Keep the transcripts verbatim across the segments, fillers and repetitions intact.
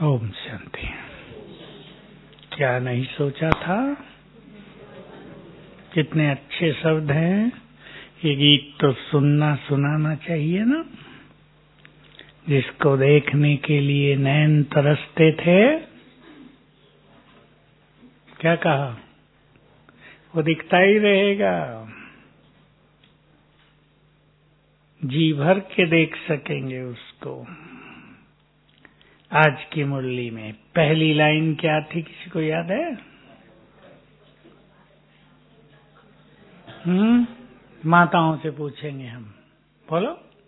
ओम शांति। क्या नहीं सोचा था? कितने अच्छे शब्द हैं। ये गीत तो सुनना सुनाना चाहिए ना। जिसको देखने के लिए नैन तरसते थे, क्या कहा? वो दिखता ही रहेगा। जी भर के देख सकेंगे उसको। आज की मुरली में पहली लाइन क्या थी, किसी को याद है? हम्म माताओं से पूछेंगे हम। बोलो।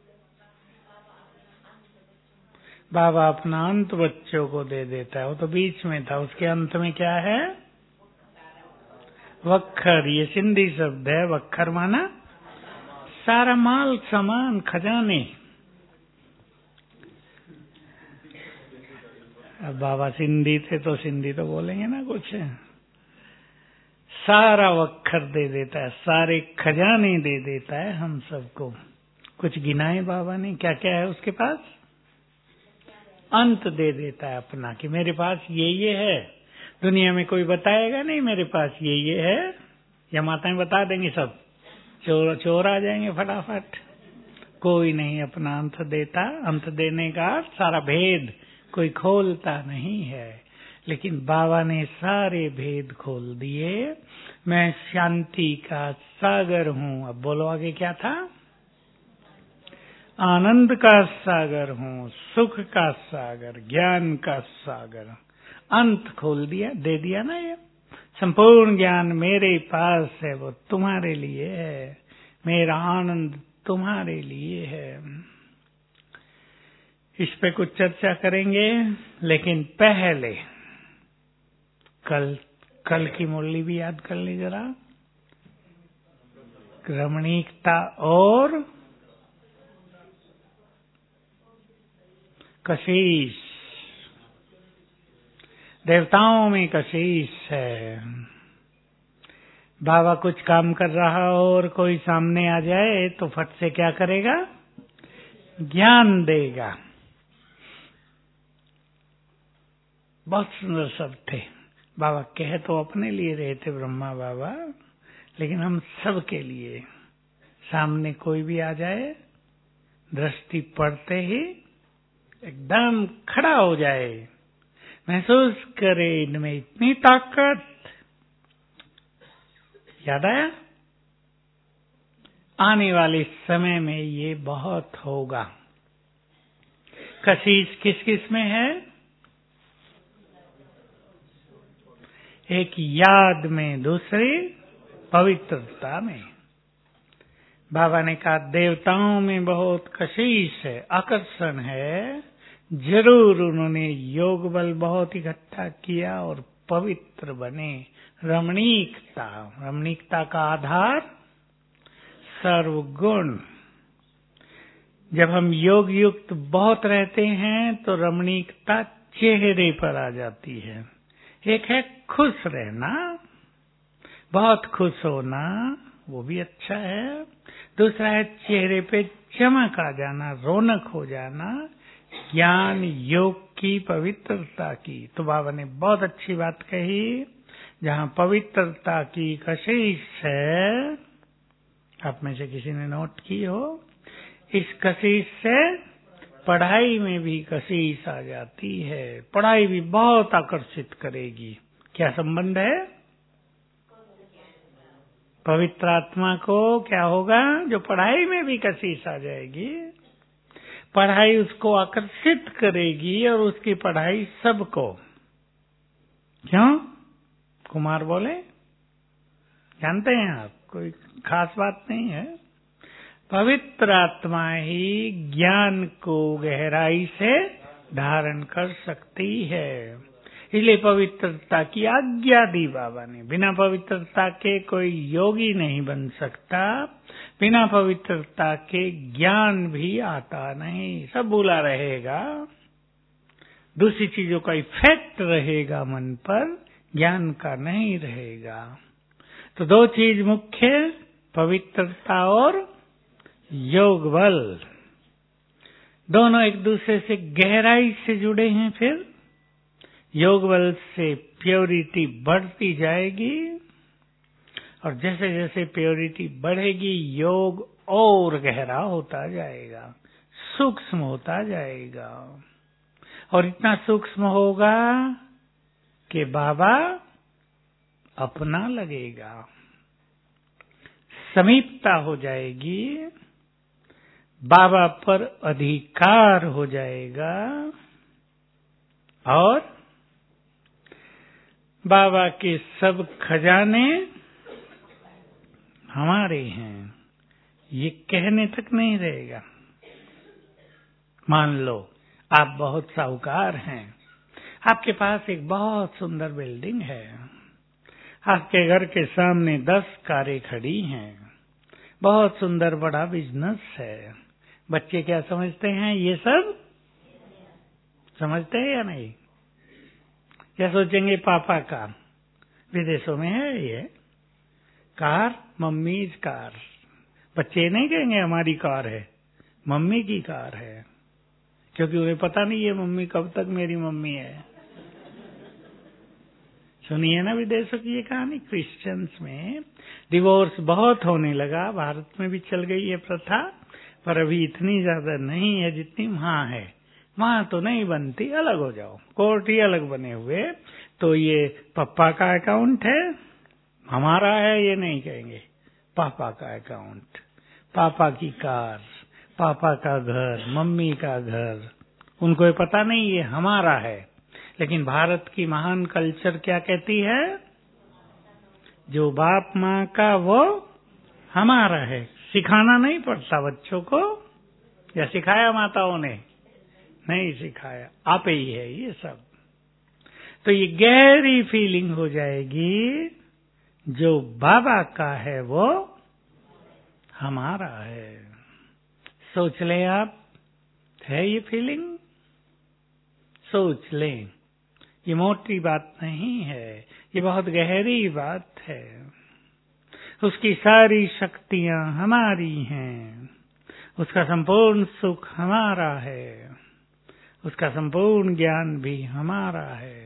बाबा अपना अंत बच्चों को दे देता है। वो तो बीच में था, उसके अंत में क्या है? वक्खर। ये सिंधी शब्द है। वक्खर माना सारा माल सामान खजाने। अब बाबा सिंधी थे तो सिंधी तो बोलेंगे ना कुछ। सारा वक्खर दे देता है, सारे खजाने दे देता है हम सबको। कुछ गिनाए बाबा ने, क्या क्या है उसके पास? अंत दे देता है अपना, कि मेरे पास ये ये है। दुनिया में कोई बताएगा नहीं मेरे पास ये ये है, या माताएं बता देंगी सब? चोर चोर आ जाएंगे फटाफट। कोई नहीं अपना अंत देता। अंत देने का सारा भेद कोई खोलता नहीं है, लेकिन बाबा ने सारे भेद खोल दिए। मैं शांति का सागर हूँ। अब बोलो आगे क्या था? आनंद का सागर हूँ, सुख का सागर, ज्ञान का सागर। अंत खोल दिया, दे दिया ना। ये संपूर्ण ज्ञान मेरे पास है, वो तुम्हारे लिए है। मेरा आनंद तुम्हारे लिए है। इस पे कुछ चर्चा करेंगे, लेकिन पहले कल कल की मुरली भी याद कर ली जरा। रमणीकता और कशिश। देवताओं में कशिश है। बाबा कुछ काम कर रहा हो और कोई सामने आ जाए तो फट से क्या करेगा? ज्ञान देगा। बहुत सुंदर शब्द थे। बाबा कह तो अपने लिए रहे थे ब्रह्मा बाबा, लेकिन हम सब के लिए। सामने कोई भी आ जाए, दृष्टि पड़ते ही एकदम खड़ा हो जाए, महसूस करे इनमें इतनी ताकत। याद आया? आने वाले समय में ये बहुत होगा। कशिश किस किस में है? एक याद में, दूसरी पवित्रता में। बाबा ने कहा देवताओं में बहुत कशिश है, आकर्षण है। जरूर उन्होंने योग बल बहुत इकट्ठा किया और पवित्र बने। रमणीकता। रमणीकता का आधार सर्वगुण। जब हम योग युक्त बहुत रहते हैं तो रमणीकता चेहरे पर आ जाती है। एक है खुश रहना, बहुत खुश होना, वो भी अच्छा है। दूसरा है चेहरे पे चमक आ जाना, रौनक हो जाना। ज्ञान योग की पवित्रता की। तो बाबा ने बहुत अच्छी बात कही। जहाँ पवित्रता की कशिश है, आप में से किसी ने नोट की हो, इस कशिश से पढ़ाई में भी कशिश आ जाती है। पढ़ाई भी बहुत आकर्षित करेगी। क्या संबंध है? पवित्र आत्मा को क्या होगा? जो पढ़ाई में भी कशिश आ जाएगी, पढ़ाई उसको आकर्षित करेगी और उसकी पढ़ाई सबको। क्यों? कुमार बोले, जानते हैं आप? कोई खास बात नहीं है। पवित्र आत्मा ही ज्ञान को गहराई से धारण कर सकती है। इसलिए पवित्रता की आज्ञा दी बाबा ने। बिना पवित्रता के कोई योगी नहीं बन सकता। बिना पवित्रता के ज्ञान भी आता नहीं, सब भूला रहेगा। दूसरी चीजों का इफेक्ट रहेगा मन पर, ज्ञान का नहीं रहेगा। तो दो चीज मुख्य, पवित्रता और योग बल। दोनों एक दूसरे से गहराई से जुड़े हैं। फिर योग बल से प्योरिटी बढ़ती जाएगी और जैसे जैसे प्योरिटी बढ़ेगी योग और गहरा होता जाएगा, सूक्ष्म होता जाएगा और इतना सूक्ष्म होगा कि बाबा अपना लगेगा, समीपता हो जाएगी, बाबा पर अधिकार हो जाएगा और बाबा के सब खजाने हमारे हैं, ये कहने तक नहीं रहेगा। मान लो आप बहुत साहूकार हैं, आपके पास एक बहुत सुंदर बिल्डिंग है, आपके घर के सामने दस कारें खड़ी हैं, बहुत सुंदर बड़ा बिजनेस है। बच्चे क्या समझते हैं? ये सब समझते हैं या नहीं? क्या सोचेंगे? पापा का विदेशों में है ये कार, मम्मी कार। बच्चे नहीं कहेंगे हमारी कार है, मम्मी की कार है, क्योंकि उन्हें पता नहीं है मम्मी कब तक मेरी मम्मी है। सुनिए ना विदेशों की ये कहानी। क्रिश्चियंस में डिवोर्स बहुत होने लगा, भारत में भी चल गई है प्रथा, पर अभी इतनी ज्यादा नहीं है जितनी वहां है। वहां तो नहीं बनती, अलग हो जाओ, कोर्ट ही अलग बने हुए। तो ये पापा का अकाउंट है, हमारा है ये नहीं कहेंगे, पापा का अकाउंट, पापा की कार, पापा का घर, मम्मी का घर। उनको ये पता नहीं ये हमारा है। लेकिन भारत की महान कल्चर क्या कहती है? जो बाप माँ का वो हमारा है। सिखाना नहीं पड़ता बच्चों को, या सिखाया माताओं ने? नहीं सिखाया, आप ही है ये सब। तो ये गहरी फीलिंग हो जाएगी, जो बाबा का है वो हमारा है। सोच लें आप, है ये फीलिंग? सोच लें, ये मोटी बात नहीं है, ये बहुत गहरी बात है। उसकी सारी शक्तियां हमारी हैं, उसका संपूर्ण सुख हमारा है, उसका संपूर्ण ज्ञान भी हमारा है,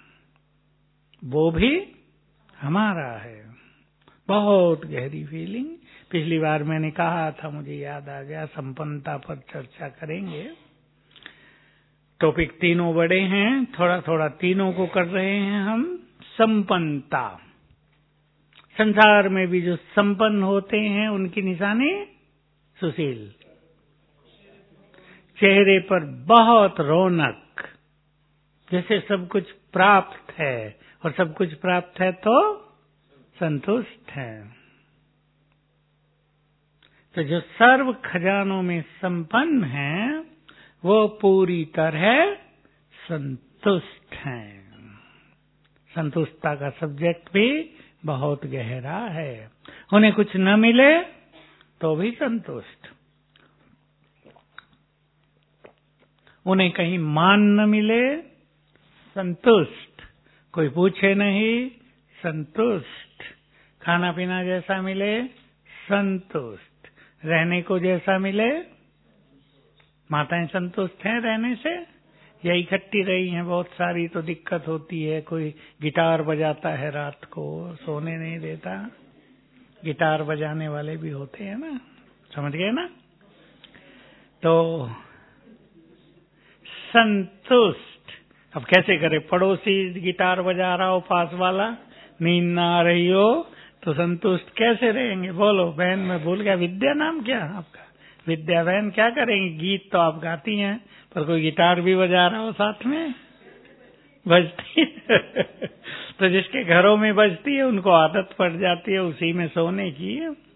वो भी हमारा है। बहुत गहरी फीलिंग। पिछली बार मैंने कहा था, मुझे याद आ गया, संपन्नता पर चर्चा करेंगे। टॉपिक तीनों बड़े हैं, थोड़ा थोड़ा तीनों को कर रहे हैं हम। संपन्नता, संसार में भी जो संपन्न होते हैं उनकी निशानी सुशील, चेहरे पर बहुत रौनक, जैसे सब कुछ प्राप्त है, और सब कुछ प्राप्त है तो संतुष्ट है। तो जो सर्व खजानों में संपन्न है वो पूरी तरह संतुष्ट हैं। संतुष्टता का सब्जेक्ट भी बहुत गहरा है। उन्हें कुछ न मिले तो भी संतुष्ट, उन्हें कहीं मान न मिले संतुष्ट, कोई पूछे नहीं संतुष्ट, खाना पीना जैसा मिले संतुष्ट, रहने को जैसा मिले। माताएं संतुष्ट हैं रहने से, या इकट्ठी रही हैं बहुत सारी तो दिक्कत होती है? कोई गिटार बजाता है रात को, सोने नहीं देता, गिटार बजाने वाले भी होते हैं ना, समझ गए ना? तो संतुष्ट। अब कैसे करे? पड़ोसी गिटार बजा रहा हो, पास वाला, नींद ना आ रही हो, तो संतुष्ट कैसे रहेंगे? बोलो। बहन मैं भूल गया, विद्या नाम क्या आपका? विद्या बहन क्या करेंगी? गीत तो आप गाती हैं, पर कोई गिटार भी बजा रहा हो साथ में, बजती तो जिसके घरों में बजती है उनको आदत पड़ जाती है उसी में सोने की।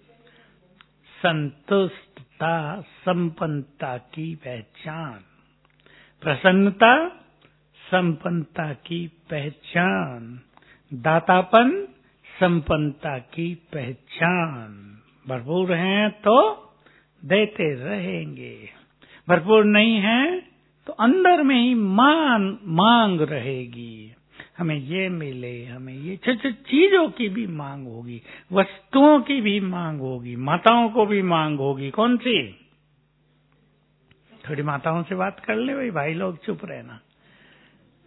संतुष्टता संपन्नता की पहचान, प्रसन्नता संपन्नता की पहचान, दातापन संपन्नता की पहचान। भरपूर हैं तो देते रहेंगे, भरपूर नहीं है तो अंदर में ही मान मांग रहेगी, हमें ये मिले, हमें ये छोटी चीजों की भी मांग होगी, वस्तुओं की भी मांग होगी, माताओं को भी मांग होगी। कौन सी? थोड़ी माताओं से बात कर ले भाई, भाई लोग चुप रहना।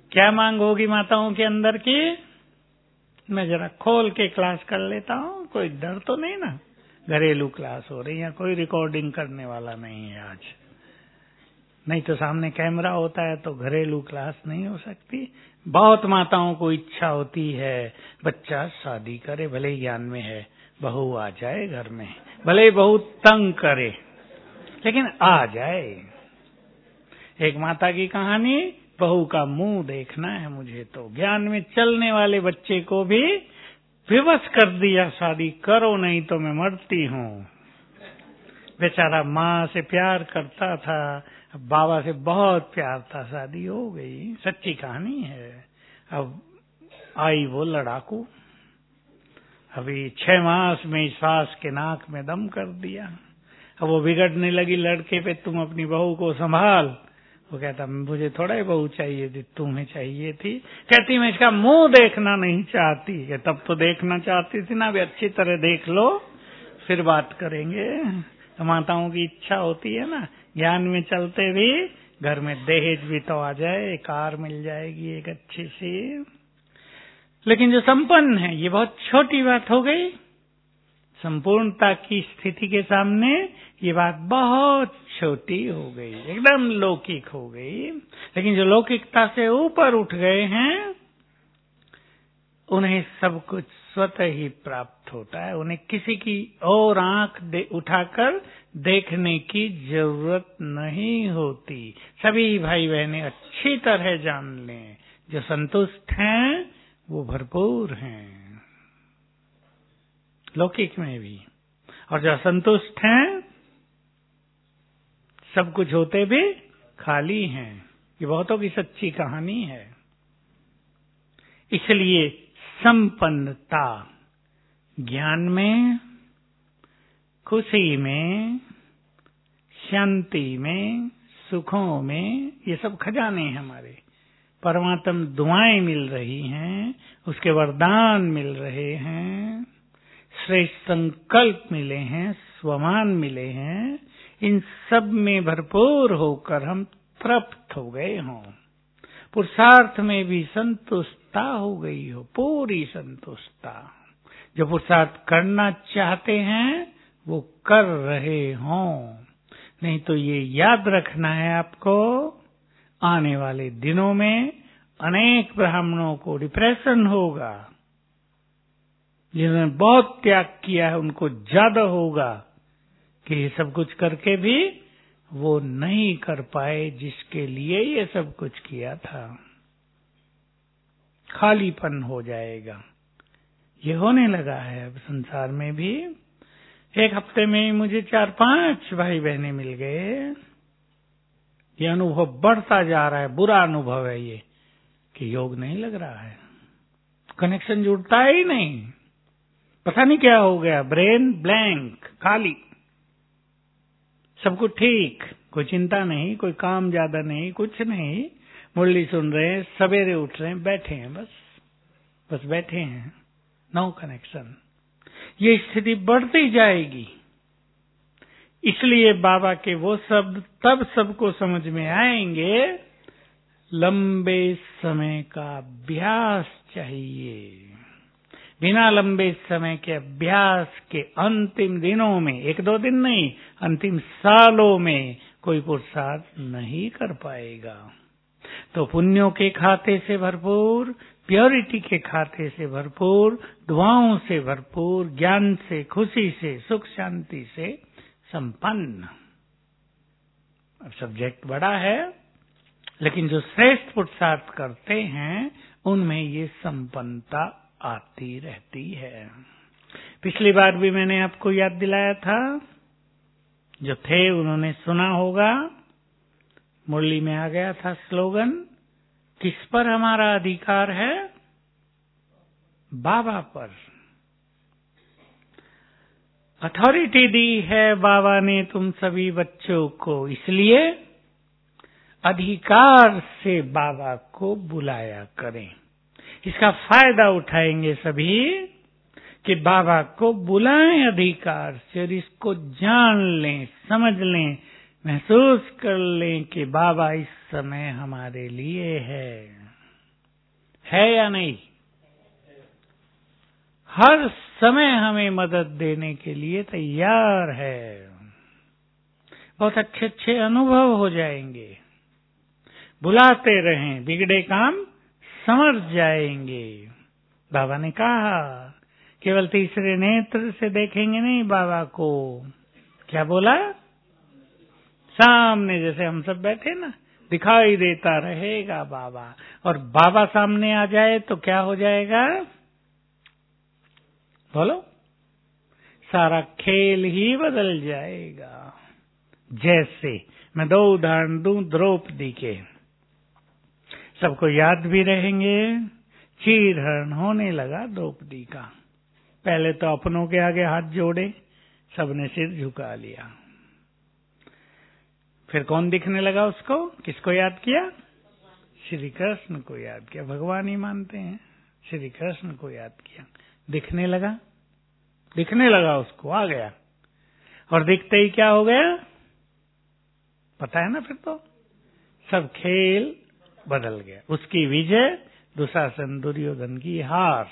क्या मांग होगी माताओं के अंदर की? मैं जरा खोल के क्लास कर लेता हूँ, कोई डर तो नहीं ना? घरेलू क्लास हो रही है, कोई रिकॉर्डिंग करने वाला नहीं है आज। नहीं तो सामने कैमरा होता है तो घरेलू क्लास नहीं हो सकती। बहुत माताओं को इच्छा होती है बच्चा शादी करे, भले ही ज्ञान में है, बहू आ जाए घर में, भले ही बहू तंग करे लेकिन आ जाए। एक माता की कहानी, बहू का मुंह देखना है मुझे तो। ज्ञान में चलने वाले बच्चे को भी विवश कर दिया, शादी करो नहीं तो मैं मरती हूँ। बेचारा माँ से प्यार करता था, बाबा से बहुत प्यार था, शादी हो गई, सच्ची कहानी है। अब आई वो लड़ाकू, अभी छह मास में सास के नाक में दम कर दिया। अब वो बिगड़ने लगी लड़के पे, तुम अपनी बहू को संभाल। वो कहता मुझे थोड़ा ही बहू चाहिए थी, तुम्हें चाहिए थी। कहती मैं इसका मुंह देखना नहीं चाहती। कि तब तो देखना चाहती थी ना, अभी अच्छी तरह देख लो फिर बात करेंगे। तो माताओं की इच्छा होती है ना, ज्ञान में चलते भी घर में दहेज भी तो आ जाए, कार मिल जाएगी एक अच्छी सी। लेकिन जो संपन्न है, ये बहुत छोटी बात हो गई। संपूर्णता की स्थिति के सामने ये बात बहुत छोटी हो गई, एकदम लौकिक हो गई। लेकिन जो लौकिकता से ऊपर उठ गए हैं, उन्हें सब कुछ स्वतः ही प्राप्त होता है। उन्हें किसी की और आंख दे उठाकर देखने की जरूरत नहीं होती। सभी भाई बहनें अच्छी तरह जान लें, जो संतुष्ट हैं वो भरपूर हैं लौकिक में भी, और जो असंतुष्ट हैं सब कुछ होते भी खाली हैं। ये बहुतों की सच्ची कहानी है। इसलिए संपन्नता ज्ञान में, खुशी में, शांति में, सुखों में, ये सब खजाने हैं हमारे। परमात्म दुआएं मिल रही हैं, उसके वरदान मिल रहे हैं, श्रेष्ठ संकल्प मिले हैं, स्वमान मिले हैं। इन सब में भरपूर होकर हम तृप्त हो गए हों, पुरुषार्थ में भी संतुष्टता हो गई हो, पूरी संतुष्टता। जो पुरुषार्थ करना चाहते हैं वो कर रहे हों। नहीं तो ये याद रखना है आपको, आने वाले दिनों में अनेक ब्राह्मणों को डिप्रेशन होगा। जिन्होंने बहुत त्याग किया है उनको ज्यादा होगा कि ये सब कुछ करके भी वो नहीं कर पाए जिसके लिए ये सब कुछ किया था। खालीपन हो जाएगा। ये होने लगा है अब संसार में भी। एक हफ्ते में मुझे चार पांच भाई बहनें मिल गए। ये अनुभव बढ़ता जा रहा है, बुरा अनुभव है ये, कि योग नहीं लग रहा है, कनेक्शन जुड़ता ही नहीं, पता नहीं क्या हो गया, ब्रेन ब्लैंक, खाली, सब कुछ ठीक, कोई चिंता नहीं, कोई काम ज्यादा नहीं, कुछ नहीं, मुरली सुन रहे हैं, सवेरे उठ रहे हैं, बैठे हैं, बस बस बैठे हैं, नो कनेक्शन। ये स्थिति बढ़ती जाएगी। इसलिए बाबा के वो शब्द तब सबको समझ में आएंगे, लंबे समय का अभ्यास चाहिए। बिना लंबे समय के अभ्यास के अंतिम दिनों में, एक दो दिन नहीं, अंतिम सालों में कोई पुरुषार्थ नहीं कर पाएगा। तो पुण्यों के खाते से भरपूर, प्योरिटी के खाते से भरपूर, दुआओं से भरपूर, ज्ञान से, खुशी से, सुख शांति से संपन्न। अब सब्जेक्ट बड़ा है, लेकिन जो श्रेष्ठ पुरुषार्थ करते हैं उनमें ये संपन्नता आती रहती है। पिछली बार भी मैंने आपको याद दिलाया था, जो थे उन्होंने सुना होगा, मुरली में आ गया था स्लोगन, किस पर हमारा अधिकार है? बाबा पर। अथॉरिटी दी है बाबा ने तुम सभी बच्चों को, इसलिए अधिकार से बाबा को बुलाया करें। इसका फायदा उठाएंगे सभी कि बाबा को बुलाएं अधिकार से, और इसको जान लें, समझ लें, महसूस कर लें कि बाबा इस समय हमारे लिए है। है या नहीं? हर समय हमें मदद देने के लिए तैयार है। बहुत अच्छे अच्छे अनुभव हो जाएंगे। बुलाते रहें, बिगड़े काम समझ जाएंगे। बाबा ने कहा केवल तीसरे नेत्र से देखेंगे नहीं बाबा को। क्या बोला? सामने जैसे हम सब बैठे ना, दिखाई देता रहेगा बाबा। और बाबा सामने आ जाए तो क्या हो जाएगा? बोलो, सारा खेल ही बदल जाएगा। जैसे मैं दो उदाहरण दूं द्रौपदी के, सबको याद भी रहेंगे। चीरहरण होने लगा द्रौपदी का। पहले तो अपनों के आगे हाथ जोड़े, सबने सिर झुका लिया। फिर कौन दिखने लगा उसको? किसको याद किया? श्री कृष्ण को याद किया। भगवान ही मानते हैं। श्री कृष्ण को याद किया, दिखने लगा, दिखने लगा उसको, आ गया। और दिखते ही क्या हो गया? पता है ना? फिर तो सब खेल बदल गया। उसकी विजय, दुशासन दुर्योधन की हार।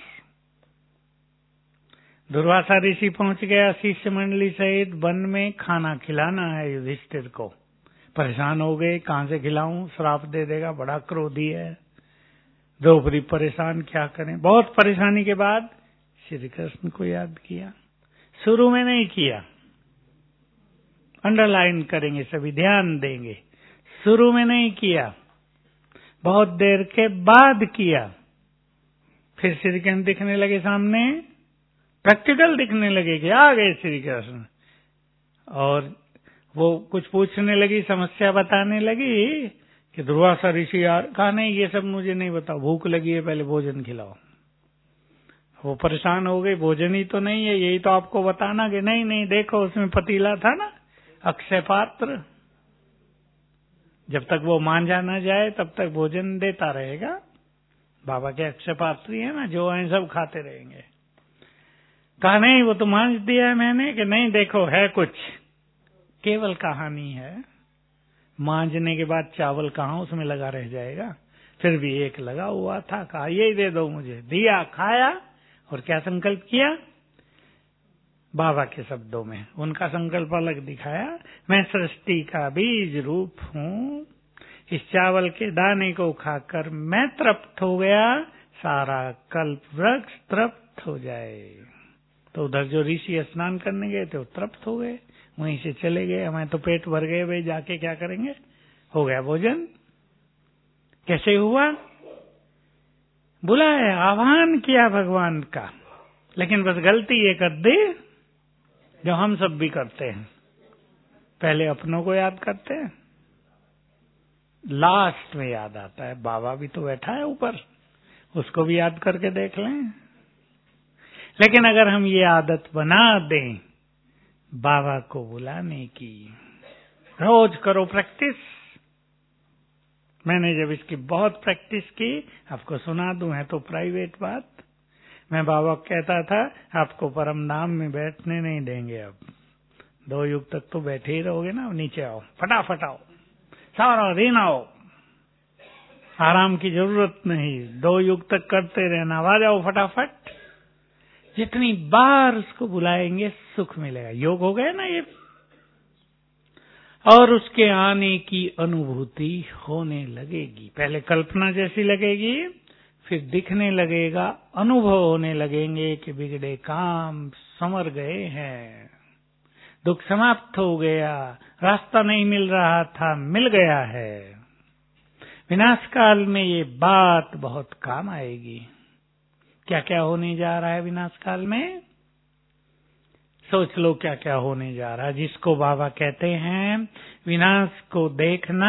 दुर्वासा ऋषि पहुंच गया शिष्य मंडली सहित वन में, खाना खिलाना है युधिष्ठिर को। परेशान हो गए, कहां से खिलाऊं, श्राप दे देगा, बड़ा क्रोधी है। द्रौपदी परेशान, क्या करें। बहुत परेशानी के बाद श्री कृष्ण को याद किया। शुरू में नहीं किया, अंडरलाइन करेंगे सभी, ध्यान देंगे। शुरू में नहीं किया, बहुत देर के बाद किया। फिर श्री कृष्ण दिखने लगे सामने, प्रैक्टिकल दिखने लगे कि आ गए श्री कृष्ण। और वो कुछ पूछने लगी, समस्या बताने लगी कि दुर्वासा ऋषि यार, कहा नहीं ये सब मुझे नहीं बताओ, भूख लगी है, पहले भोजन खिलाओ। वो परेशान हो गई, भोजन ही तो नहीं है, यही तो आपको बताना। कि नहीं नहीं, देखो उसमें पतीला था ना, अक्षय पात्र, जब तक वो मांझा न जाए तब तक भोजन देता रहेगा। बाबा के अक्षय पात्री है ना, जो है सब खाते रहेंगे। कहा नहीं वो तो मांझ दिया है मैंने। कि नहीं देखो है कुछ, केवल कहानी है। मांझने के बाद चावल कहाँ उसमें लगा रह जाएगा। फिर भी एक लगा हुआ था। कहा यही दे दो मुझे, दिया, खाया। और क्या संकल्प किया? बाबा के शब्दों में उनका संकल्प अलग दिखाया। मैं सृष्टि का बीज रूप हूँ, इस चावल के दाने को खाकर मैं तृप्त हो गया, सारा कल्प वृक्ष तृप्त हो जाए। तो उधर जो ऋषि स्नान करने गए थे वो तृप्त हो गए, वहीं से चले गए। हमें तो पेट भर गए, भाई जाके क्या करेंगे, हो गया भोजन। कैसे हुआ? बुलाया, आह्वान किया भगवान का। लेकिन बस गलती ये कर दी जो हम सब भी करते हैं, पहले अपनों को याद करते हैं, लास्ट में याद आता है बाबा भी तो बैठा है ऊपर, उसको भी याद करके देख लें। लेकिन अगर हम ये आदत बना दें बाबा को बुलाने की, रोज करो प्रैक्टिस। मैंने जब इसकी बहुत प्रैक्टिस की, आपको सुना दूं, है तो प्राइवेट बात। मैं बाबा को कहता था आपको परम धाम में बैठने नहीं देंगे, अब दो युग तक तो बैठे ही रहोगे ना, नीचे आओ, फटाफट आओ, सारा दिन आओ, आराम की जरूरत नहीं, दो युग तक करते रहना, आ जाओ फटाफट। जितनी बार उसको बुलाएंगे सुख मिलेगा। योग हो गया ना ये। और उसके आने की अनुभूति होने लगेगी। पहले कल्पना जैसी लगेगी, फिर दिखने लगेगा, अनुभव होने लगेंगे कि बिगड़े काम संवर गए हैं, दुख समाप्त हो गया, रास्ता नहीं मिल रहा था, मिल गया है। विनाश काल में ये बात बहुत काम आएगी। क्या क्या होने जा रहा है विनाश काल में? सोच लो क्या क्या होने जा रहा है, जिसको बाबा कहते हैं विनाश को देखना।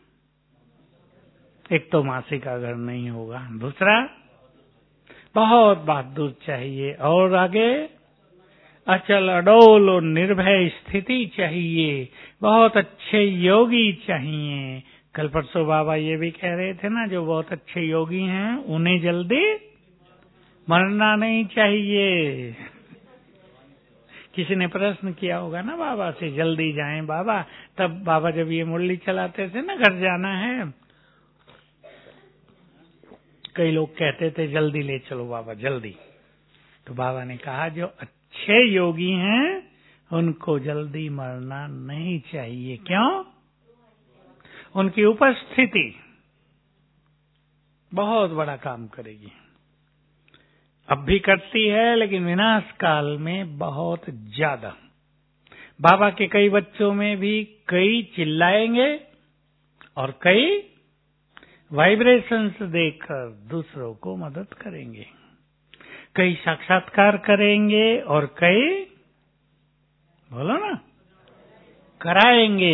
एक तो मासी का घर नहीं होगा, दूसरा बहुत बहादुर चाहिए, और आगे अचल अडोल और निर्भय स्थिति चाहिए, बहुत अच्छे योगी चाहिए। कल परसों बाबा ये भी कह रहे थे ना, जो बहुत अच्छे योगी हैं उन्हें जल्दी मरना नहीं चाहिए। किसी ने प्रश्न किया होगा ना बाबा से, जल्दी जाएं बाबा। तब बाबा जब ये मुरली चलाते थे ना, घर जाना है, कई लोग कहते थे जल्दी ले चलो बाबा जल्दी, तो बाबा ने कहा जो अच्छे योगी हैं उनको जल्दी मरना नहीं चाहिए। क्यों? उनकी उपस्थिति बहुत बड़ा काम करेगी। अब भी करती है लेकिन विनाश काल में बहुत ज्यादा। बाबा के कई बच्चों में भी कई चिल्लाएंगे और कई वाइब्रेशंस देकर दूसरों को मदद करेंगे, कई साक्षात्कार करेंगे और कई बोलो ना कराएंगे।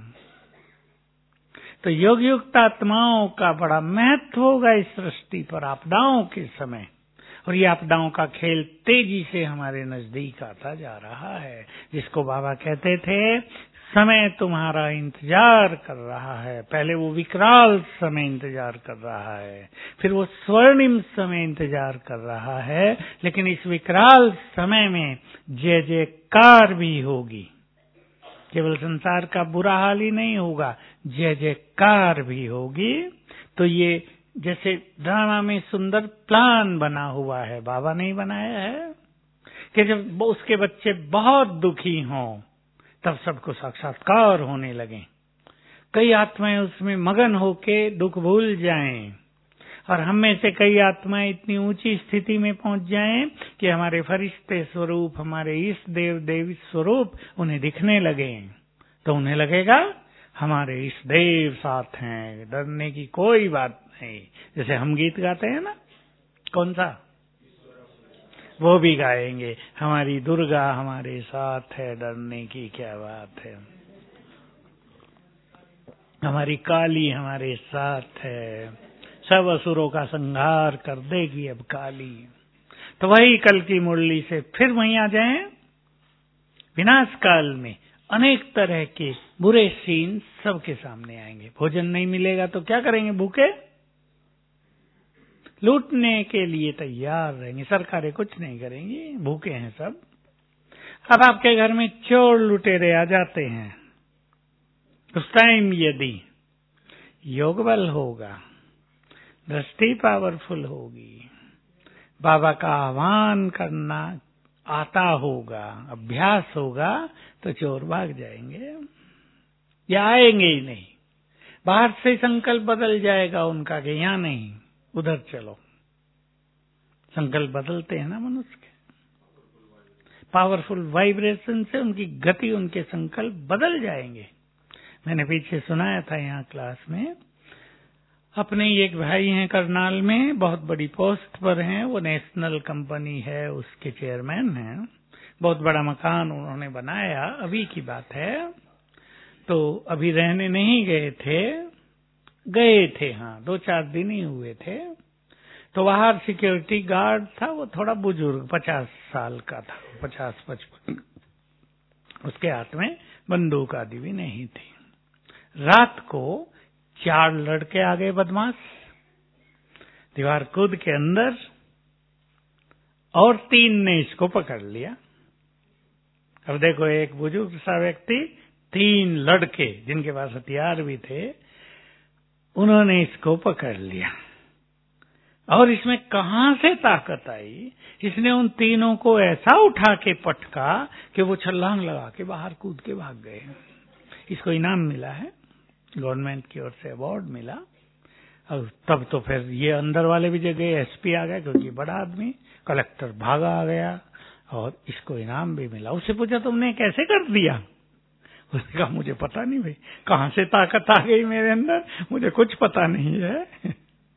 तो योग युक्त आत्माओं का बड़ा महत्व होगा इस सृष्टि पर आपदाओं के समय, और ये आपदाओं का खेल तेजी से हमारे नजदीक आता जा रहा है, जिसको बाबा कहते थे समय तुम्हारा इंतजार कर रहा है। पहले वो विकराल समय इंतजार कर रहा है, फिर वो स्वर्णिम समय इंतजार कर रहा है, लेकिन इस विकराल समय में जय जयकार भी होगी। केवल संसार का बुरा हाल ही नहीं होगा, जय जयकार भी होगी। तो ये जैसे ड्रामा में सुंदर प्लान बना हुआ है, बाबा ने ही बनाया है कि जब उसके बच्चे बहुत दुखी हों तब सबको साक्षात्कार होने लगे, कई आत्माएं उसमें मगन होके दुख भूल जाएं, और हम में से कई आत्माएं इतनी ऊंची स्थिति में पहुंच जाएं कि हमारे फरिश्ते स्वरूप, हमारे इष्ट देव देवी स्वरूप उन्हें दिखने लगे, तो उन्हें लगेगा हमारे इष्ट देव साथ हैं, डरने की कोई बात नहीं। जैसे हम गीत गाते हैं ना, कौन सा, वो भी गाएंगे, हमारी दुर्गा हमारे साथ है, डरने की क्या बात है, हमारी काली हमारे साथ है, सब असुरों का संहार कर देगी अब काली। तो वही कल की मुरली से फिर वहीं आ जाएं। विनाश काल में अनेक तरह के बुरे सीन सबके सामने आएंगे। भोजन नहीं मिलेगा तो क्या करेंगे, भूखे लूटने के लिए तैयार रहेंगे, सरकारें कुछ नहीं करेंगी, भूखे हैं सब। अब आपके घर में चोर लुटेरे आ जाते हैं, उस टाइम यदि योग बल होगा, दृष्टि पावरफुल होगी, बाबा का आह्वान करना आता होगा, अभ्यास होगा, तो चोर भाग जाएंगे या आएंगे ही नहीं। बाहर से संकल्प बदल जाएगा उनका कि यहां नहीं उधर चलो। संकल्प बदलते हैं ना मनुष्य के, पावरफुल वाइब्रेशन से उनकी गति, उनके संकल्प बदल जाएंगे। मैंने पीछे सुनाया था यहाँ क्लास में, अपने एक भाई हैं करनाल में, बहुत बड़ी पोस्ट पर हैं, वो नेशनल कंपनी है उसके चेयरमैन हैं, बहुत बड़ा मकान उन्होंने बनाया, अभी की बात है। तो अभी रहने नहीं गए थे, गए थे हाँ, दो चार दिन ही हुए थे। तो बाहर सिक्योरिटी गार्ड था, वो थोड़ा बुजुर्ग, पचास साल का था, पचास पचपन, उसके हाथ में बंदूक आदि भी नहीं थी। रात को चार लड़के आ गए बदमाश, दीवार कूद के अंदर, और तीन ने इसको पकड़ लिया। अब देखो, एक बुजुर्ग सा व्यक्ति, तीन लड़के जिनके पास हथियार भी थे, उन्होंने इसको पकड़ लिया। और इसमें कहां से ताकत आई, इसने उन तीनों को ऐसा उठा के पटका कि वो छलांग लगा के बाहर कूद के भाग गए। इसको इनाम मिला है, गवर्नमेंट की ओर से अवार्ड मिला। और तब तो फिर ये अंदर वाले भी जगह, एसपी आ गया क्योंकि बड़ा आदमी, कलेक्टर भागा आ गया और इसको इनाम भी मिला। उससे पूछा तुमने कैसे कर दिया? उसने कहा मुझे पता नहीं भाई, कहां से ताकत आ गई मेरे अंदर, मुझे कुछ पता नहीं है।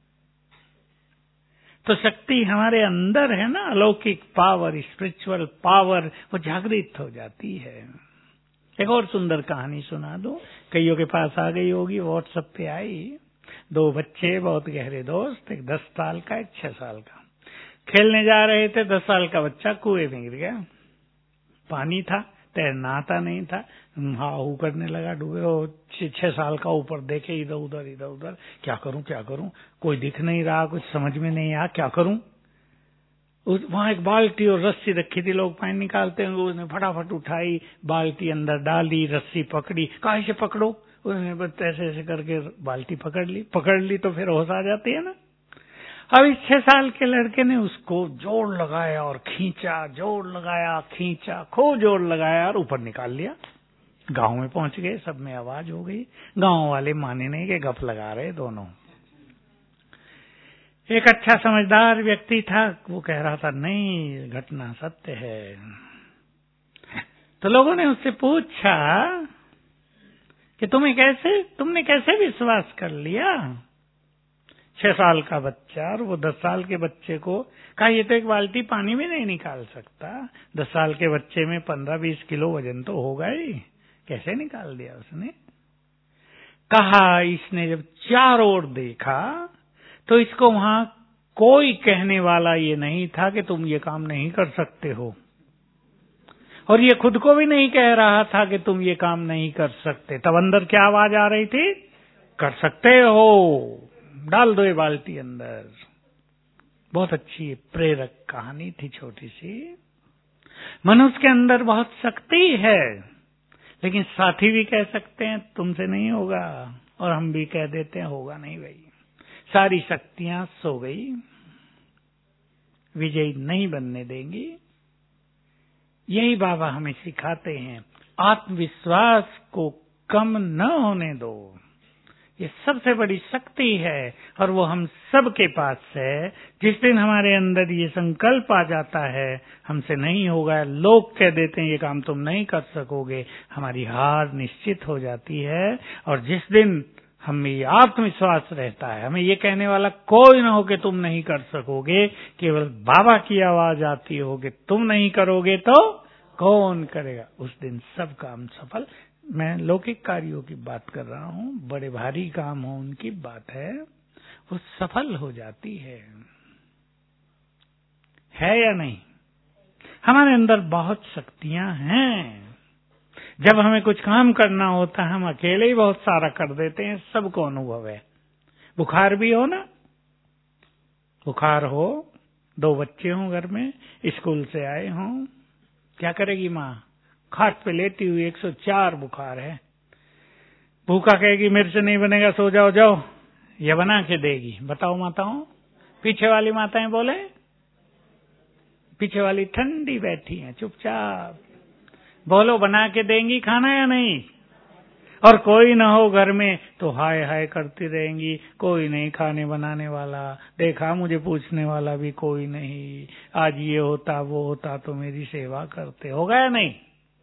तो शक्ति हमारे अंदर है ना, अलौकिक पावर, स्पिरिचुअल पावर, वो जागृत हो जाती है। एक और सुंदर कहानी सुना दूं, कईयों के पास आ गई होगी, व्हाट्सएप पे आई। दो बच्चे बहुत गहरे दोस्त, एक दस साल का, एक छह साल का, खेलने जा रहे थे। दस साल का बच्चा कुएं में गिर गया, पानी था, तैरना आता नहीं था, हाहू करने लगा, डूबे। वो छह साल का ऊपर देखे, इधर उधर इधर उधर, क्या करूं क्या करूं, कोई दिख नहीं रहा, कुछ समझ में नहीं आया, क्या करूं। वहां एक बाल्टी और रस्सी रखी थी, लोग पानी निकालते होंगे, उसने फटाफट उठाई, बाल्टी अंदर डाली, रस्सी पकड़ी, कहाँ से पकड़ो, उसने बस ऐसे ऐसे करके बाल्टी पकड़ ली। पकड़ ली तो फिर होश आ जाती है ना। अब इस छह साल के लड़के ने उसको जोर लगाया और खींचा, जोर लगाया खींचा, खूब जोर लगाया और ऊपर निकाल लिया। गांव में पहुंच गए, सब में आवाज हो गई। गांव वाले माने नहीं कि गप लगा रहे दोनों। एक अच्छा समझदार व्यक्ति था, वो कह रहा था नहीं, घटना सत्य है। तो लोगों ने उससे पूछा कि तुम्हें कैसे तुमने कैसे विश्वास कर लिया? छह साल का बच्चा और वो दस साल के बच्चे को कहा ये तो एक बाल्टी पानी में नहीं निकाल सकता। दस साल के बच्चे में पंद्रह बीस किलो वजन तो होगा ही, कैसे निकाल दिया उसने? कहा इसने जब चारों ओर देखा तो इसको वहां कोई कहने वाला ये नहीं था कि तुम ये काम नहीं कर सकते हो, और ये खुद को भी नहीं कह रहा था कि तुम ये काम नहीं कर सकते। तब अंदर क्या आवाज आ रही थी? कर सकते हो, डाल दो ये बाल्टी अंदर। बहुत अच्छी प्रेरक कहानी थी, छोटी सी। मनुष्य के अंदर बहुत शक्ति है, लेकिन साथी भी कह सकते हैं तुमसे नहीं होगा, और हम भी कह देते हैं होगा नहीं भाई। सारी शक्तियां सो गई, विजयी नहीं बनने देंगी। यही बाबा हमें सिखाते हैं, आत्मविश्वास को कम न होने दो। ये सबसे बड़ी शक्ति है और वो हम सब के पास है। जिस दिन हमारे अंदर ये संकल्प आ जाता है हमसे नहीं होगा, लोग कह देते हैं ये काम तुम नहीं कर सकोगे, हमारी हार निश्चित हो जाती है। और जिस दिन हमें ये आत्मविश्वास रहता है, हमें ये कहने वाला कोई ना हो कि तुम नहीं कर सकोगे, केवल बाबा की आवाज आती हो कि तुम नहीं करोगे तो कौन करेगा, उस दिन सब काम सफल। मैं लौकिक कार्यों की बात कर रहा हूं, बड़े भारी काम हो उनकी बात है, वो सफल हो जाती है। है या नहीं? हमारे अंदर बहुत शक्तियां हैं। जब हमें कुछ काम करना होता है हम अकेले ही बहुत सारा कर देते हैं, सबको अनुभव है। बुखार भी हो ना, बुखार हो, दो बच्चे हों घर में, स्कूल से आए हों, क्या करेगी माँ? खाट पे लेटी हुई, एक सौ चार बुखार है, भूखा कहेगी मेरे से नहीं बनेगा, सो जाओ जाओ, ये बना के देगी। बताओ माताओं, पीछे वाली माताएं बोले, पीछे वाली ठंडी बैठी हैं चुपचाप, बोलो बना के देंगी खाना या नहीं? और कोई ना हो घर में तो हाय हाय करती रहेंगी, कोई नहीं खाने बनाने वाला, देखा मुझे पूछने वाला भी कोई नहीं, आज ये होता वो होता तो मेरी सेवा करते। होगा या नहीं?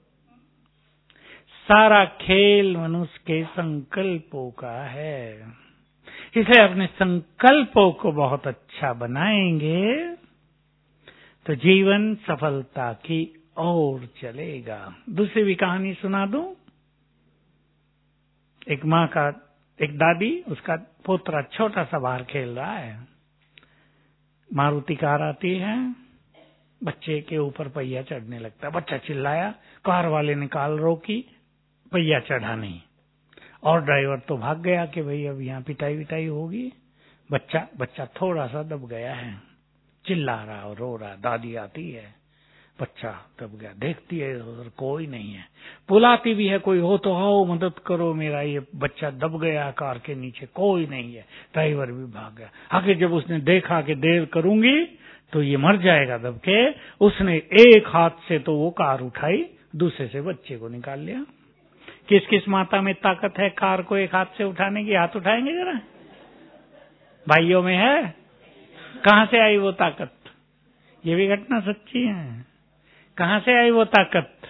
सारा खेल मनुष्य के संकल्पों का है। इसलिए अपने संकल्पों को बहुत अच्छा बनाएंगे तो जीवन सफलता की ओर चलेगा। दूसरी भी कहानी सुना दूं। एक माँ का, एक दादी, उसका पोतरा छोटा सा बाहर खेल रहा है, मारुति कार आती है, बच्चे के ऊपर पहिया चढ़ने लगता है, बच्चा चिल्लाया, कार वाले ने कार रोकी, पहिया चढ़ा नहीं, और ड्राइवर तो भाग गया कि भाई अब यहाँ पिटाई विटाई होगी। बच्चा बच्चा थोड़ा सा दब गया है, चिल्ला रहा और रो रहा। दादी आती है, बच्चा दब गया, देखती है उधर कोई नहीं है, बुलाती भी है कोई हो तो आओ मदद करो, मेरा ये बच्चा दब गया कार के नीचे, कोई नहीं है। ड्राइवर भी भाग गया। आगे जब उसने देखा कि देर करूंगी तो ये मर जाएगा दब के, उसने एक हाथ से तो वो कार उठाई, दूसरे से बच्चे को निकाल लिया। किस किस माता में ताकत है कार को एक हाथ से उठाने की? हाथ उठाएंगे जरा, भाइयों में है? कहां से आई वो ताकत? ये भी घटना सच्ची है। कहां से आई वो ताकत?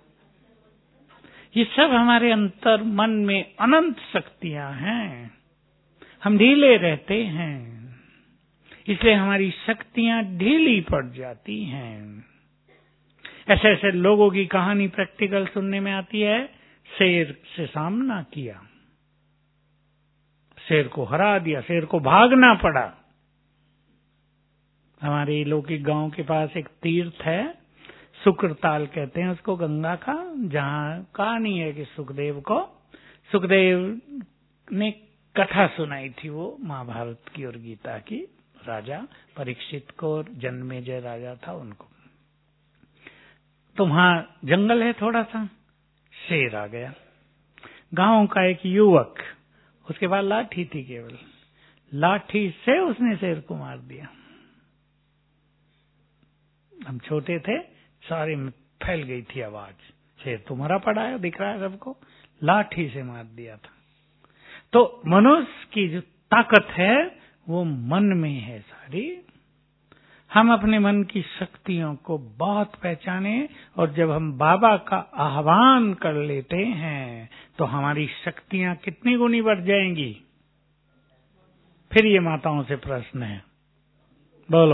ये सब हमारे अंतर मन में अनंत शक्तियां हैं, हम ढीले रहते हैं, इसलिए हमारी शक्तियां ढीली पड़ जाती हैं। ऐसे ऐसे लोगों की कहानी प्रैक्टिकल सुनने में आती है, शेर से सामना किया, शेर को हरा दिया, शेर को भागना पड़ा। हमारे लौकिक गांव के पास एक तीर्थ है, शुक्रताल कहते हैं उसको, गंगा का, जहां कहानी है कि सुखदेव को सुखदेव ने कथा सुनाई थी, वो महाभारत की और गीता की, राजा परीक्षित को और जन्मेजय राजा था उनको। तो वहां जंगल है थोड़ा सा, शेर आ गया। गांव का एक युवक, उसके बाद लाठी थी केवल, लाठी से उसने शेर को मार दिया। हम छोटे थे, सारे में फैल गई थी आवाज, शेर तो मरा पड़ा है, दिख रहा है सबको, लाठी से मार दिया था। तो मनुष्य की जो ताकत है वो मन में है सारी। हम अपने मन की शक्तियों को बहुत पहचाने, और जब हम बाबा का आह्वान कर लेते हैं तो हमारी शक्तियां कितनी गुनी बढ़ जाएंगी। फिर ये माताओं से प्रश्न है, बोलो।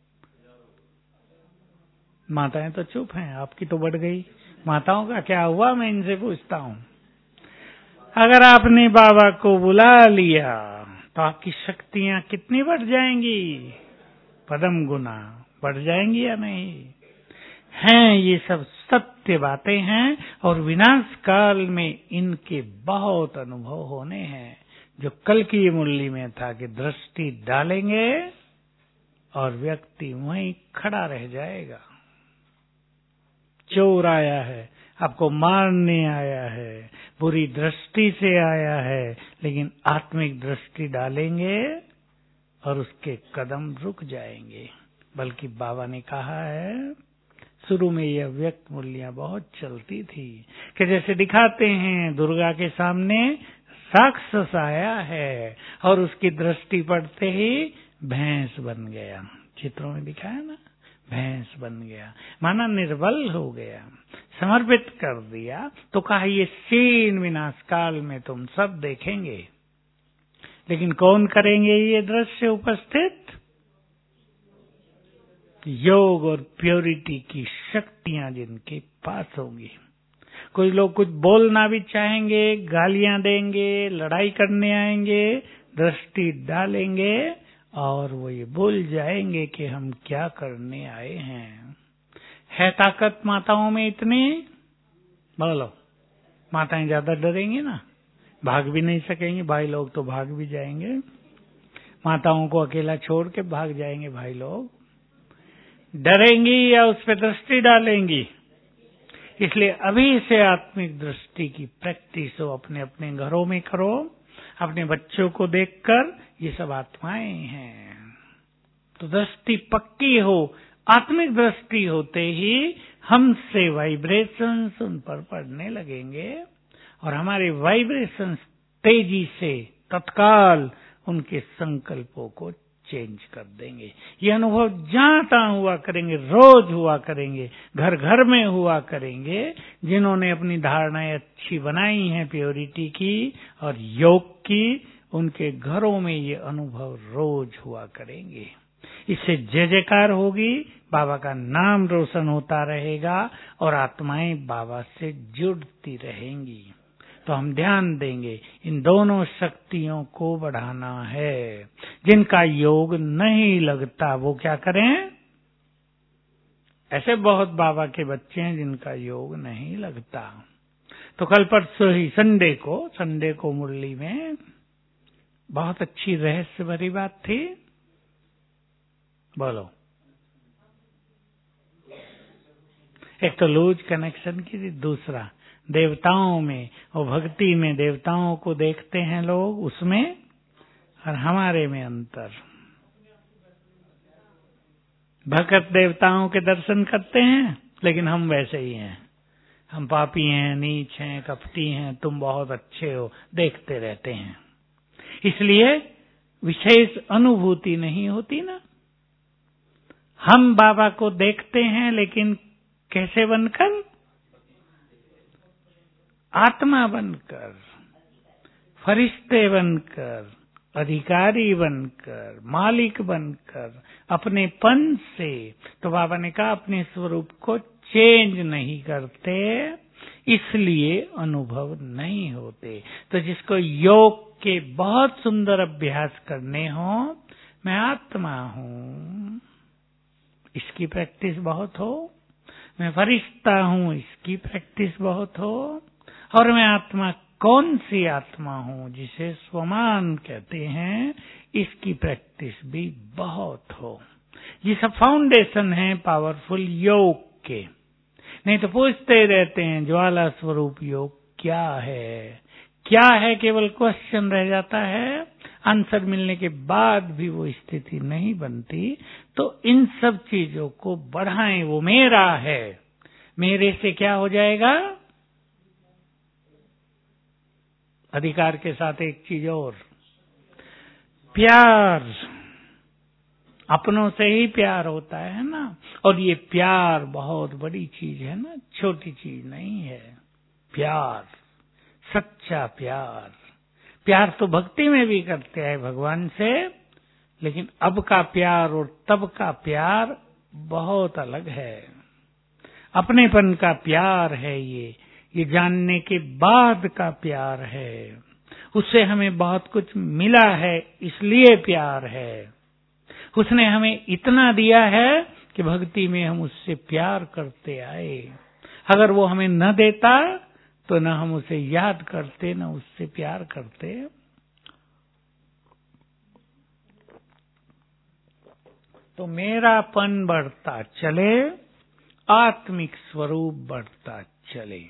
माताएं तो चुप हैं, आपकी तो बढ़ गई, माताओं का क्या हुआ, मैं इनसे पूछता हूं। अगर आपने बाबा को बुला लिया तो आपकी शक्तियां कितनी बढ़ जाएंगी, पदम गुना बढ़ जाएंगी या नहीं? हैं, ये सब सत्य बातें हैं, और विनाश काल में इनके बहुत अनुभव होने हैं। जो कल की मुरली में था कि दृष्टि डालेंगे और व्यक्ति वहीं खड़ा रह जाएगा। चोर आया है, आपको मारने आया है, बुरी दृष्टि से आया है, लेकिन आत्मिक दृष्टि डालेंगे और उसके कदम रुक जाएंगे। बल्कि बाबा ने कहा है, शुरू में यह व्यक्त मूल्य बहुत चलती थी कि जैसे दिखाते हैं दुर्गा के सामने राक्षस आया है और उसकी दृष्टि पड़ते ही भैंस बन गया। चित्रों में दिखाया ना, भैंस बन गया, माना निर्बल हो गया, समर्पित कर दिया। तो कहा ये सीन विनाश काल में तुम सब देखेंगे। लेकिन कौन करेंगे ये दृश्य उपस्थित? योग और प्योरिटी की शक्तियां जिनके पास होंगी। कुछ लोग कुछ बोलना भी चाहेंगे, गालियां देंगे, लड़ाई करने आएंगे, दृष्टि डालेंगे और वो ये भूल जाएंगे कि हम क्या करने आए हैं। है ताकत माताओं में इतनी? बोलो, माताएं ज्यादा डरेंगी ना, भाग भी नहीं सकेंगे, भाई लोग तो भाग भी जाएंगे। माताओं को अकेला छोड़ के भाग जाएंगे भाई लोग। डरेंगी या उस पर दृष्टि डालेंगी? इसलिए अभी से आत्मिक दृष्टि की प्रैक्टिस हो, अपने अपने घरों में करो, अपने बच्चों को देखकर, ये सब आत्माएं हैं। तो दृष्टि पक्की हो, आत्मिक दृष्टि होते ही हमसे वाइब्रेशंस उन पर पड़ने लगेंगे और हमारे वाइब्रेशंस तेजी से तत्काल उनके संकल्पों को चेंज कर देंगे। ये अनुभव जहां तहां हुआ करेंगे, रोज हुआ करेंगे, घर घर में हुआ करेंगे। जिन्होंने अपनी धारणाएं अच्छी बनाई हैं प्योरिटी की और योग की, उनके घरों में ये अनुभव रोज हुआ करेंगे। इससे जय जयकार होगी, बाबा का नाम रोशन होता रहेगा और आत्माएं बाबा से जुड़ती रहेंगी। तो हम ध्यान देंगे, इन दोनों शक्तियों को बढ़ाना है। जिनका योग नहीं लगता वो क्या करें? ऐसे बहुत बाबा के बच्चे हैं जिनका योग नहीं लगता। तो कल परसों ही संडे को संडे को मुरली में बहुत अच्छी रहस्य भरी बात थी। बोलो, एक तो लूज कनेक्शन की थी, दूसरा देवताओं में और भक्ति में देवताओं को देखते हैं लोग, उसमें और हमारे में अंतर। भक्त देवताओं के दर्शन करते हैं, लेकिन हम वैसे ही हैं, हम पापी हैं, नीच हैं, कपटी हैं, तुम बहुत अच्छे हो, देखते रहते हैं। इसलिए विशेष अनुभूति नहीं होती ना। हम बाबा को देखते हैं, लेकिन कैसे बनकर? आत्मा बनकर, फरिश्ते बनकर, अधिकारी बनकर, मालिक बनकर, अपने पन से। तो बाबा ने कहा अपने स्वरूप को चेंज नहीं करते, इसलिए अनुभव नहीं होते। तो जिसको योग के बहुत सुंदर अभ्यास करने हो, मैं आत्मा हूँ, इसकी प्रैक्टिस बहुत हो, मैं फरिश्ता हूँ, इसकी प्रैक्टिस बहुत हो, और मैं आत्मा कौन सी आत्मा हूँ जिसे स्वमान कहते हैं, इसकी प्रैक्टिस भी बहुत हो। ये सब फाउंडेशन है पावरफुल योग के। नहीं तो पूछते रहते हैं ज्वाला स्वरूप योग क्या है, क्या है, केवल क्वेश्चन रह जाता है। आंसर मिलने के बाद भी वो स्थिति नहीं बनती, तो इन सब चीजों को बढ़ाएं। वो मेरा है, मेरे से क्या हो जाएगा? अधिकार के साथ एक चीज और, प्यार। अपनों से ही प्यार होता है ना, और ये प्यार बहुत बड़ी चीज है ना, छोटी चीज नहीं है। प्यार, सच्चा प्यार। प्यार तो भक्ति में भी करते हैं भगवान से, लेकिन अब का प्यार और तब का प्यार बहुत अलग है। अपनेपन का प्यार है ये, ये जानने के बाद का प्यार है। उससे हमें बहुत कुछ मिला है, इसलिए प्यार है। उसने हमें इतना दिया है कि भक्ति में हम उससे प्यार करते आए। अगर वो हमें न देता तो न हम उसे याद करते, न उससे प्यार करते। तो मेरापन बढ़ता चले, आत्मिक स्वरूप बढ़ता चले।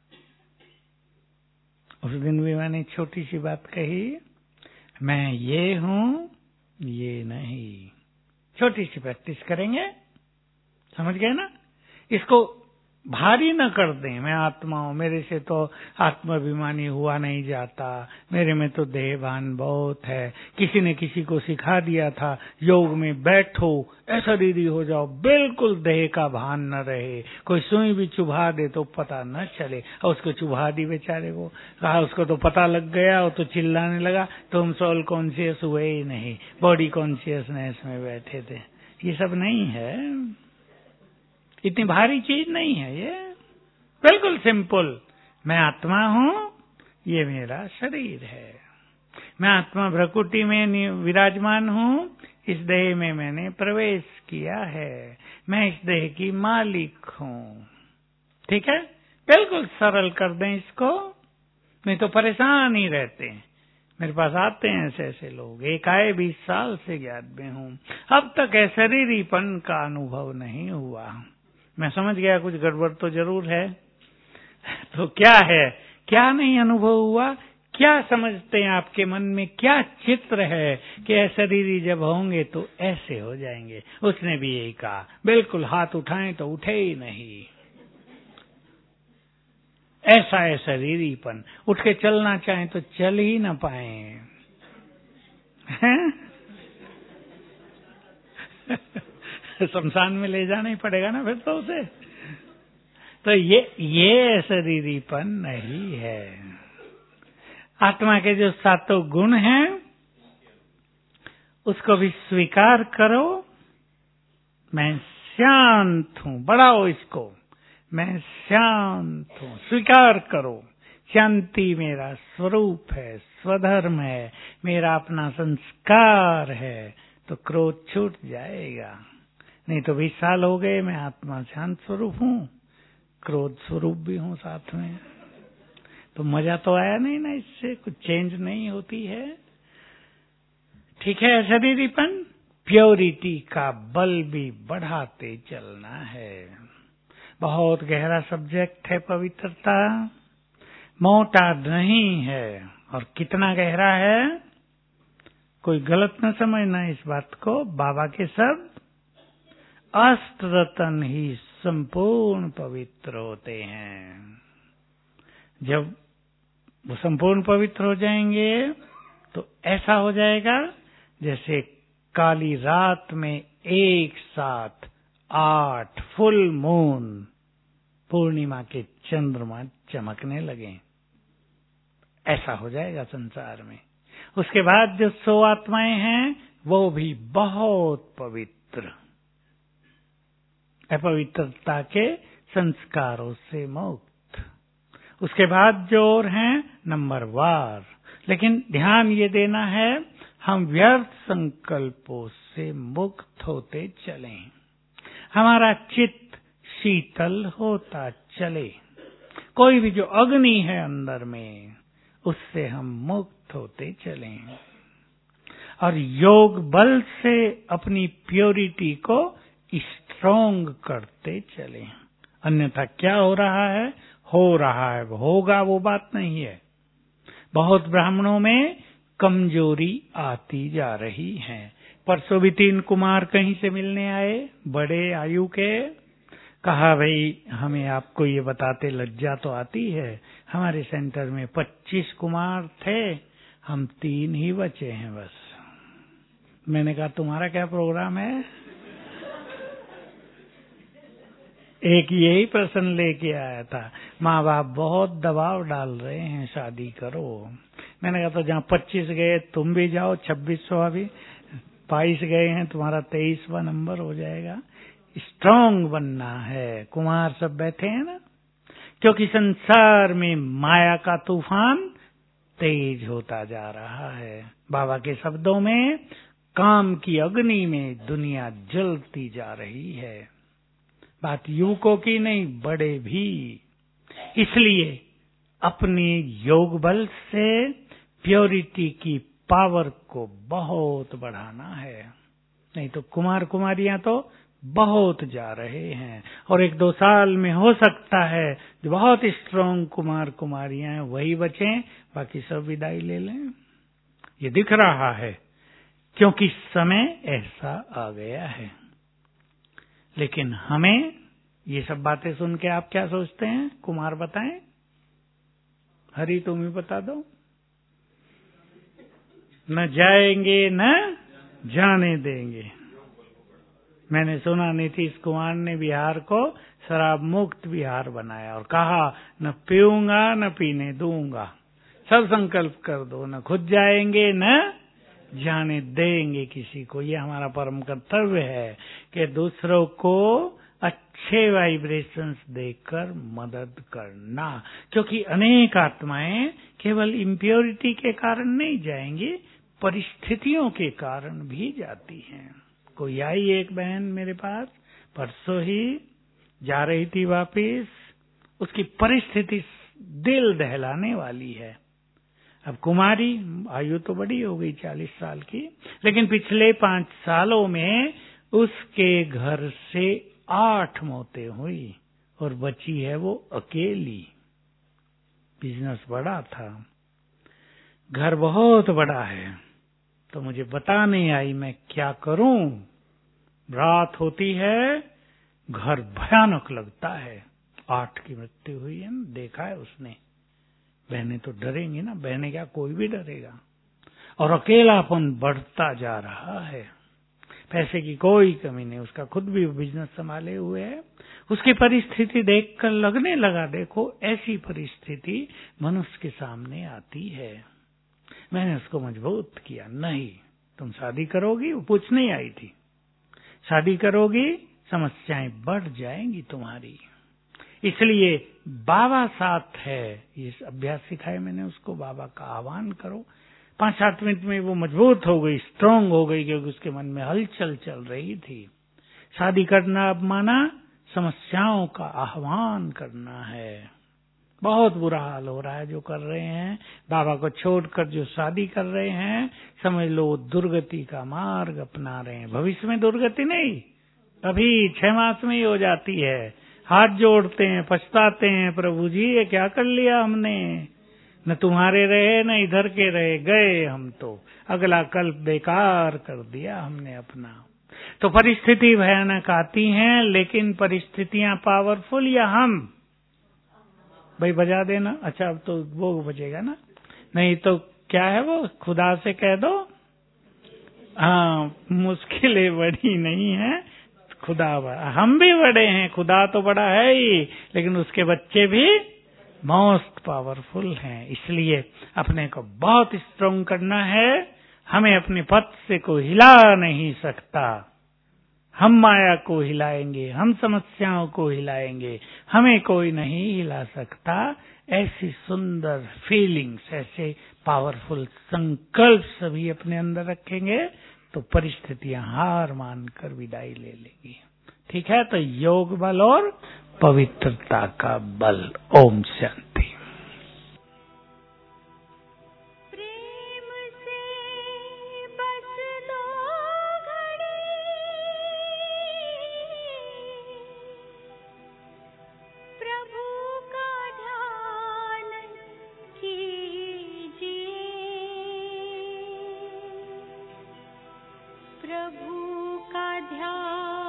उस दिन भी मैंने छोटी सी बात कही, मैं ये हूं, ये नहीं। छोटी सी प्रैक्टिस करेंगे, समझ गए ना? इसको भारी न कर दें, मैं आत्मा हूं, मेरे से तो आत्माभिमानी हुआ नहीं जाता, मेरे में तो देहभान बहुत है। किसी ने किसी को सिखा दिया था, योग में बैठो ऐसा दीदी हो जाओ, बिल्कुल देह का भान न रहे, कोई सुई भी चुभा दे तो पता न चले। और उसको चुभा दी बेचारे को, कहा उसको तो पता लग गया, वो तो चिल्लाने लगा, तो हम सोल कॉन्शियस हुए ही नहीं, बॉडी कॉन्शियसनेस में बैठे थे। ये सब नहीं है, इतनी भारी चीज नहीं है ये, बिल्कुल सिंपल। मैं आत्मा हूं, ये मेरा शरीर है। मैं आत्मा भ्रकुटी में विराजमान हूं, इस देह में मैंने प्रवेश किया है, मैं इस देह की मालिक हूं। ठीक है, बिल्कुल सरल कर दें इसको, नहीं तो परेशान ही रहते हैं। मेरे पास आते हैं ऐसे ऐसे लोग, एक आए बीस साल से ज्ञात में हूं, अब तक शरीरीपन का अनुभव नहीं हुआ। मैं समझ गया कुछ गड़बड़ तो जरूर है। तो क्या है, क्या नहीं अनुभव हुआ, क्या समझते हैं आपके मन में, क्या चित्र है कि अशरीरी जब होंगे तो ऐसे हो जाएंगे। उसने भी यही कहा, बिल्कुल हाथ उठाएं तो उठे ही नहीं, ऐसा है शरीरीपन। उठ के चलना चाहें तो चल ही ना पाए। शमशान में ले जाना ही पड़ेगा ना फिर तो उसे। तो ये ये शरीरीपन नहीं है। आत्मा के जो सातों गुण हैं उसको भी स्वीकार करो। मैं शांत हूं, बढ़ाओ इसको, मैं शांत हूं, स्वीकार करो। शांति मेरा स्वरूप है, स्वधर्म है, मेरा अपना संस्कार है, तो क्रोध छूट जाएगा। नहीं तो बीस साल हो गए, मैं आत्मा शांत स्वरूप हूं, क्रोध स्वरूप भी हूं साथ में, तो मजा तो आया नहीं ना, इससे कुछ चेंज नहीं होती है। ठीक है, शरीरीपन, प्योरिटी का बल भी बढ़ाते चलना है। बहुत गहरा सब्जेक्ट है पवित्रता, मोटा नहीं है। और कितना गहरा है, कोई गलत न समझना इस बात को। बाबा के शब्द, अष्ट रतन ही संपूर्ण पवित्र होते हैं। जब वो संपूर्ण पवित्र हो जाएंगे तो ऐसा हो जाएगा जैसे काली रात में एक साथ आठ फुल मून, पूर्णिमा के चंद्रमा चमकने लगे, ऐसा हो जाएगा संसार में। उसके बाद जो सौ आत्माएं हैं वो भी बहुत पवित्र, अपवित्रता के संस्कारों से मुक्त। उसके बाद जो और हैं नंबरवार, लेकिन ध्यान ये देना है हम व्यर्थ संकल्पों से मुक्त होते चलें, हमारा चित्त शीतल होता चले। कोई भी जो अग्नि है अंदर में, उससे हम मुक्त होते चलें और योग बल से अपनी प्योरिटी को स्ट्रॉन्ग करते चले। अन्यथा क्या हो रहा है, हो रहा है, होगा वो बात नहीं है। बहुत ब्राह्मणों में कमजोरी आती जा रही है। परसों भी तीन कुमार कहीं से मिलने आए, बड़े आयु के। कहा भाई हमें आपको ये बताते लज्जा तो आती है, हमारे सेंटर में पच्चीस कुमार थे, हम तीन ही बचे हैं बस। मैंने कहा तुम्हारा क्या प्रोग्राम है? एक यही प्रश्न लेके आया था, माँ बाप बहुत दबाव डाल रहे हैं शादी करो। मैंने कहा तो जहाँ पच्चीस गए तुम भी जाओ, छब्बीसवा भी, बाईस गए हैं तुम्हारा तेईसवा नंबर हो जाएगा। स्ट्रांग बनना है। कुमार सब बैठे हैं ना, क्योंकि संसार में माया का तूफान तेज होता जा रहा है। बाबा के शब्दों में काम की अग्नि में दुनिया जलती जा रही है। बात युवकों की नहीं, बड़े भी। इसलिए अपने योग बल से प्योरिटी की पावर को बहुत बढ़ाना है, नहीं तो कुमार कुमारियां तो बहुत जा रहे हैं। और एक दो साल में हो सकता है जो बहुत स्ट्रांग कुमार कुमारियां हैं वही बचें, बाकी सब विदाई ले लें। ये दिख रहा है क्योंकि समय ऐसा आ गया है। लेकिन हमें ये सब बातें सुन के आप क्या सोचते हैं? कुमार बताएं, हरि तुम ही बता दो। न जाएंगे न जाने देंगे। मैंने सुना नीतीश कुमार ने बिहार को शराब मुक्त बिहार बनाया और कहा न पीऊंगा न पीने दूंगा। सब संकल्प कर दो, न खुद जाएंगे न जाने देंगे किसी को। ये हमारा परम कर्तव्य है कि दूसरों को अच्छे वाइब्रेशंस देकर मदद करना, क्योंकि अनेक आत्माएं केवल इम्प्योरिटी के कारण नहीं जाएंगी, परिस्थितियों के कारण भी जाती हैं। कोई आई एक बहन मेरे पास परसों ही, जा रही थी वापिस, उसकी परिस्थिति दिल दहलाने वाली है। अब कुमारी, आयु तो बड़ी हो गई, चालीस साल की, लेकिन पिछले पांच सालों में उसके घर से आठ मौतें हुई और बची है वो अकेली। बिजनेस बड़ा था, घर बहुत बड़ा है, तो मुझे बता नहीं आई मैं क्या करूं। रात होती है, घर भयानक लगता है। आठ की मृत्यु हुई है ना, देखा है उसने। बहनें तो डरेंगी ना, बहनें क्या, कोई भी डरेगा। और अकेलापन बढ़ता जा रहा है। पैसे की कोई कमी नहीं, उसका खुद भी बिजनेस संभाले हुए है। उसकी परिस्थिति देखकर लगने लगा, देखो ऐसी परिस्थिति मनुष्य के सामने आती है। मैंने उसको मजबूत किया, नहीं तुम शादी करोगी, वो पूछने ही आई थी, शादी करोगी समस्याएं बढ़ जाएंगी तुम्हारी। इसलिए बाबा साथ है, ये अभ्यास सिखाया मैंने उसको, बाबा का आह्वान करो। पांच सात मिनट में वो मजबूत हो गई, स्ट्रांग हो गई, क्योंकि उसके मन में हलचल चल रही थी। शादी करना अब माना समस्याओं का आह्वान करना है। बहुत बुरा हाल हो रहा है जो कर रहे हैं, बाबा को छोड़कर जो शादी कर रहे हैं, समझ लो दुर्गति का मार्ग अपना रहे हैं। भविष्य में दुर्गति नहीं, अभी छह मास में ही हो जाती है। हाथ जोड़ते हैं, पछताते हैं, प्रभु जी ये क्या कर लिया हमने, न तुम्हारे रहे न इधर के रहे, गए हम तो, अगला कल्प बेकार कर दिया हमने अपना। तो परिस्थिति भयानक आती हैं, लेकिन परिस्थितियां पावरफुल या हम? भाई बजा देना। अच्छा अब तो वो बजेगा ना, नहीं तो क्या है वो, खुदा से कह दो। हाँ, मुश्किलें बड़ी नहीं है, खुदा बड़ा। हम भी बड़े हैं, खुदा तो बड़ा है ही, लेकिन उसके बच्चे भी मोस्ट पावरफुल हैं। इसलिए अपने को बहुत स्ट्रांग करना है। हमें अपने पथ से कोई हिला नहीं सकता। हम माया को हिलाएंगे, हम समस्याओं को हिलाएंगे, हमें कोई नहीं हिला सकता। ऐसी सुंदर फीलिंग्स, ऐसे पावरफुल संकल्प सभी अपने अंदर रखेंगे तो परिस्थितियां हार मानकर विदाई ले लेंगी। ठीक है, तो योग बल और पवित्रता का बल। ओम शांति। प्रभु का ध्यान